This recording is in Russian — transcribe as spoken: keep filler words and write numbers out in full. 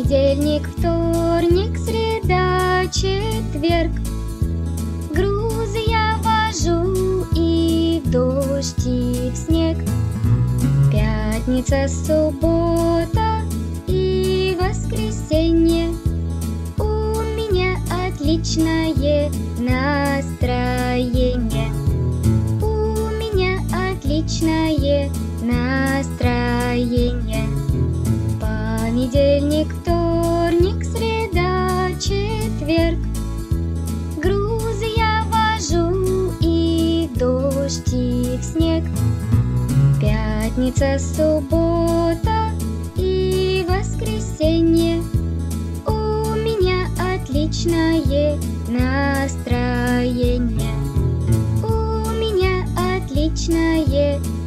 Понедельник, вторник, среда, четверг. Грузы я вожу и в дождь, и в снег. Пятница, суббота и воскресенье. У меня отличное настроение. У меня отличное настроение. Понедельник, вторник, среда, четверг. Грузы я вожу и в дождь, и в снег. Пятница, суббота и воскресенье. У меня отличное настроение. У меня отличное